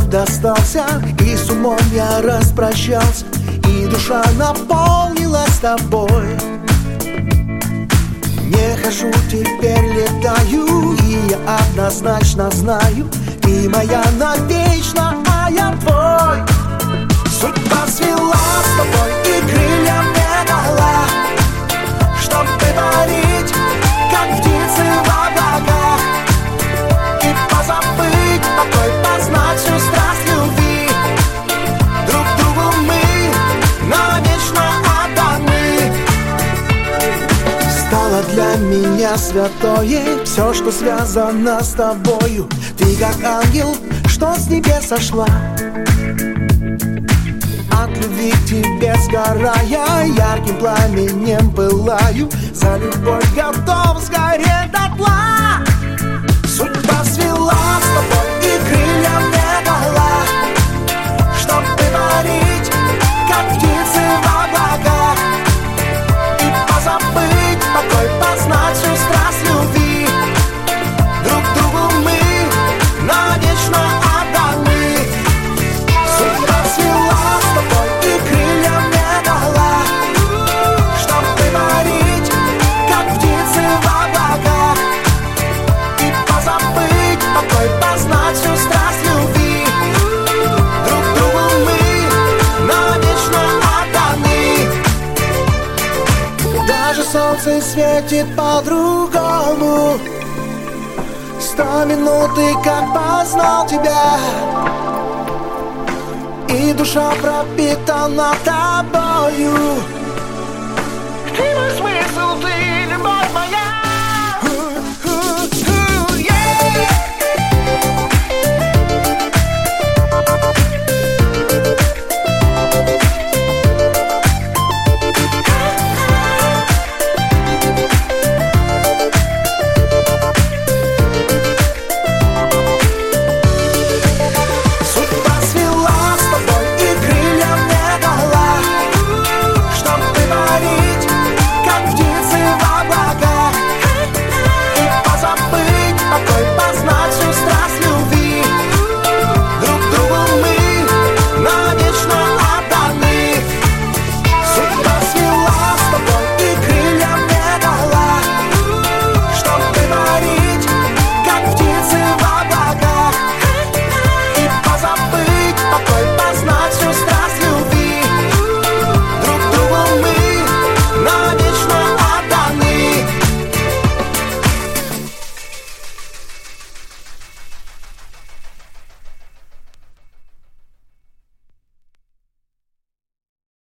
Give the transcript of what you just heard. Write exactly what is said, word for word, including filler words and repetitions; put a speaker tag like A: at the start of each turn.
A: вновь достался, и с умом я распрощался, и душа наполнилась тобой. Не хожу, теперь летаю, и я однозначно знаю, ты моя навечно, а я твой. Судьба свела с тобой и крылья мне дала, чтоб ты парить, как птицы в облаках, и позабыть покой, познать всю страсть любви. Друг другу мы навечно отданы. Стало для меня святое все, что связано с тобою. Ты как ангел, что с небес сошла. От любви к тебе сгорая, ярким пламенем пылаю, за любовь готов сгореть дотла. Судьба свела с тобой и крылья мне дала, чтоб ты парить, как птицы в облаках, и позабыть покой, познать всю страсть любви. Друг другу мы навечно отданы. Судьба свела с тобой и крылья мне дала, чтоб ты парить, как птицы в облаках, и позабыть покой, познать всю страсть любви. Друг другу мы навечно отданы. Даже солнце светит по-другому. Сто минут и как познал тебя, и душа пропитана тобою.